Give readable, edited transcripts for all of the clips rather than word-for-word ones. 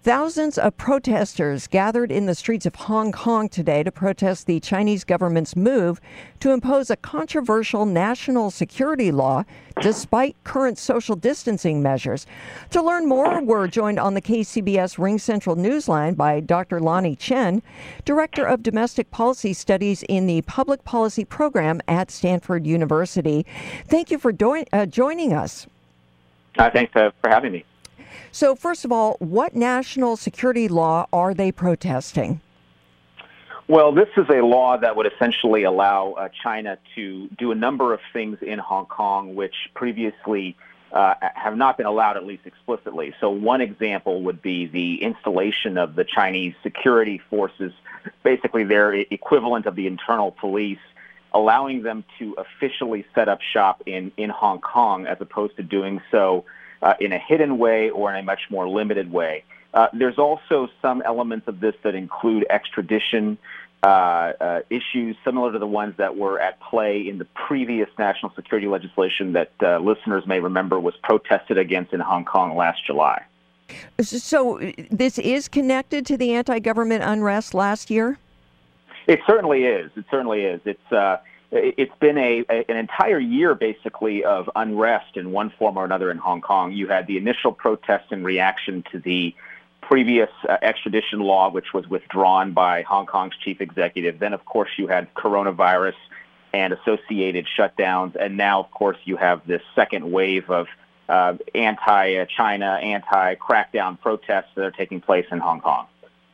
Thousands of protesters gathered in the streets of Hong Kong today to protest the Chinese government's move to impose a controversial national security law despite current social distancing measures. To learn more, we're joined on the KCBS RingCentral Newsline by Dr. Lonnie Chen, Director of Domestic Policy Studies in the Public Policy Program at Stanford University. Thank you for joining us. Thanks for having me. So first of all, what national security law are they protesting? Well, this is a law that would essentially allow China to do a number of things in Hong Kong which previously have not been allowed, at least explicitly. So one example would be the installation of the Chinese security forces, basically their equivalent of the internal police, allowing them to officially set up shop in Hong Kong as opposed to doing so in a hidden way or in a much more limited way. There's also some elements of this that include extradition issues similar to the ones that were at play in the previous national security legislation that listeners may remember was protested against in Hong Kong last July. So this is connected to the anti-government unrest last year? It certainly is. It certainly is. It's been an entire year, basically, of unrest in one form or another in Hong Kong. You had the initial protest in reaction to the previous extradition law, which was withdrawn by Hong Kong's chief executive. Then, of course, you had coronavirus and associated shutdowns. And now, of course, you have this second wave of anti-China, anti-crackdown protests that are taking place in Hong Kong.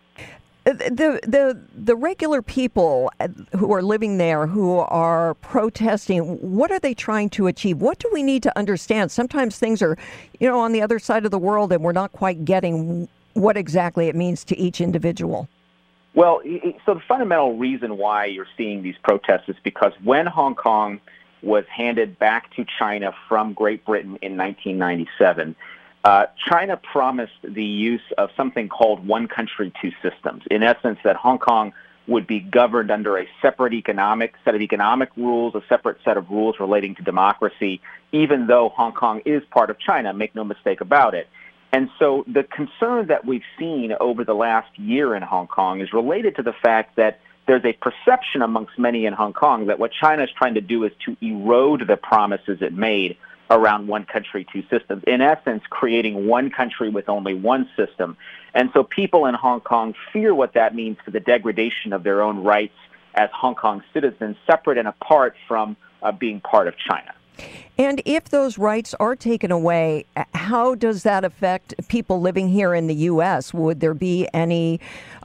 The regular people who are living there, who are protesting, what are they trying to achieve? What do we need to understand? Sometimes things are, on the other side of the world, and we're not quite getting what exactly it means to each individual. Well, so the fundamental reason why you're seeing these protests is because when Hong Kong was handed back to China from Great Britain in 1997, China promised the use of something called one country, two systems. In essence, that Hong Kong would be governed under a separate set of economic rules, a separate set of rules relating to democracy, even though Hong Kong is part of China, make no mistake about it. And so the concern that we've seen over the last year in Hong Kong is related to the fact that there's a perception amongst many in Hong Kong that what China is trying to do is to erode the promises it made around one country, two systems, in essence, creating one country with only one system. And so people in Hong Kong fear what that means for the degradation of their own rights as Hong Kong citizens, separate and apart from being part of China. And if those rights are taken away, how does that affect people living here in the U.S.? Would there be any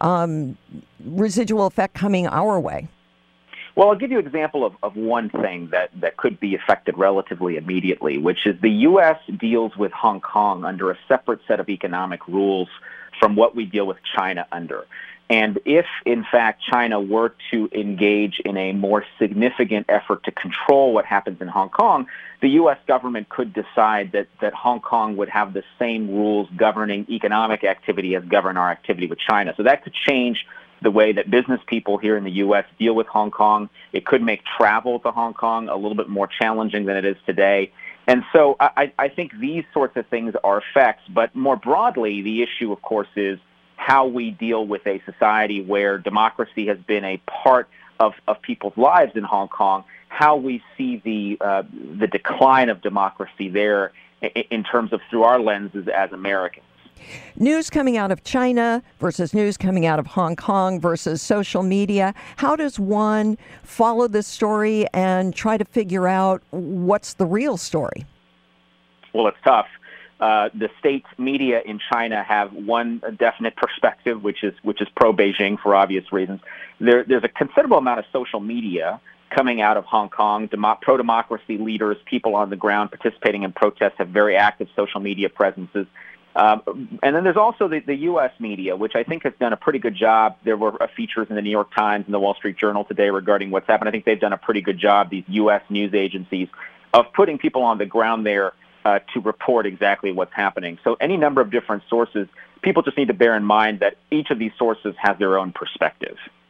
residual effect coming our way? Well, I'll give you an example of one thing that could be affected relatively immediately, which is the U.S. deals with Hong Kong under a separate set of economic rules from what we deal with China under. And if, in fact, China were to engage in a more significant effort to control what happens in Hong Kong, the U.S. government could decide that Hong Kong would have the same rules governing economic activity as govern our activity with China. So that could change the way that business people here in the U.S. deal with Hong Kong. It could make travel to Hong Kong a little bit more challenging than it is today. And so I think these sorts of things are effects. But more broadly, the issue, of course, is how we deal with a society where democracy has been a part of people's lives in Hong Kong, how we see the decline of democracy there in terms of through our lenses as Americans. News coming out of China versus news coming out of Hong Kong versus social media. How does one follow this story and try to figure out what's the real story? Well, it's tough. The state media in China have one definite perspective, which is pro-Beijing for obvious reasons. There's a considerable amount of social media coming out of Hong Kong. Pro-democracy leaders, people on the ground participating in protests have very active social media presences. And then there's also the U.S. media, which I think has done a pretty good job. There were features in the New York Times and the Wall Street Journal today regarding what's happened. I think they've done a pretty good job, these U.S. news agencies, of putting people on the ground there to report exactly what's happening. So any number of different sources, people just need to bear in mind that each of these sources has their own perspective.